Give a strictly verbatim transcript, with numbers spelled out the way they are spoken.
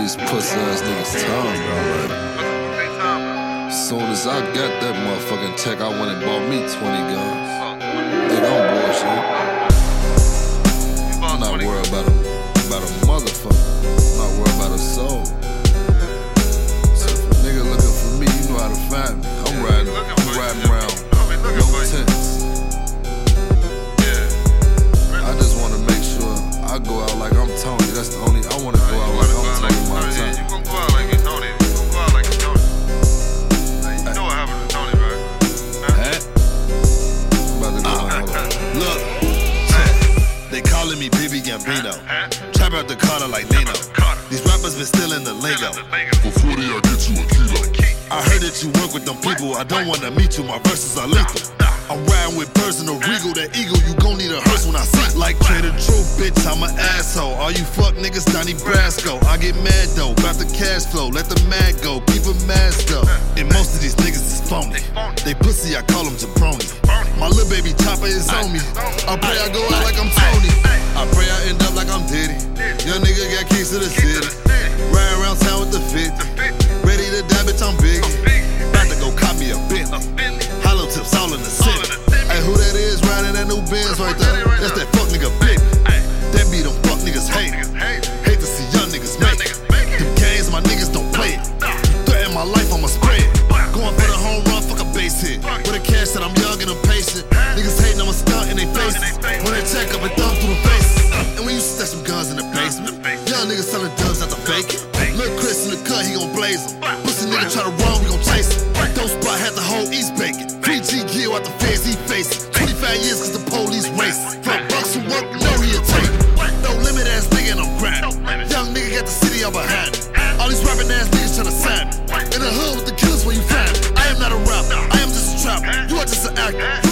these pussy ass niggas time, bro. Like, as soon as I got that motherfucking check, I went and bought me twenty guns. Nigga, I'm bullshit. I'm not worried about a, about a motherfucker. I'm not worried about a soul. So if a nigga looking for me, you know how to find me. I'm riding, I'm riding around, no tents. I just wanna make sure I go out like I'm Tony. That's the only, I wanna go out like I'm Tony Montana. You gon' go out like you're Tony. You gon' go out like you're Tony. You know what happened to Tony, right? Huh? I'm about to go out, hold on. Look, they calling me Baby Gambino. Trap out the Carter like Nino. These rappers been stealing the lingo. For forty, I get you a kilo. I heard that you work with them people. I don't wanna meet you. My verses are lethal. I'm riding with personal regal. That eagle, you gon' need a hearse when I see. Like Trader True, bitch, I'm an asshole. All you fuck niggas, Donnie Brasco. I get mad though, bout the cash flow. Let the mad go, keep a mask up. And most of these niggas is phony. They pussy, I call them jabroni. My little baby chopper is on me. I pray I go out like I'm Tony. I pray I end up like I'm Diddy. Young nigga got keys to the city. Riding around town with the fifty. Ready to die, bitch, I'm big. About to go cop me a Bentley. Hollow tips all in the city. Hey, who that is riding that new Benz right there? That's that fuck nigga big. That be them fuck niggas hate. Hate to see young niggas make it. Them games, my niggas don't play it. Threaten my life, I'ma spray it. Going for the home run, fuck a base hit. With a cash that I'm young and I'm patient. Niggas hating, I'ma stunt in they faces. When they check up and thumb through the faces. And we used to stash some guns in the basement. Young niggas selling dubs out the bacon. Lil' Chris in the cut, he gon' blaze him. Pussy nigga try to run, we gon' chase him. Dope spot had the whole East bacon. three G gear out the feds, he facing. twenty-five years cause the police racing. From bucks who work, know he'll take. No limit ass nigga and I'm grinding. Young nigga got the city all behind me. All these rapping ass niggas tryna sign me. In the hood with the killers where you find me. I am not a rapper, I am just a trapper. You are just an actor.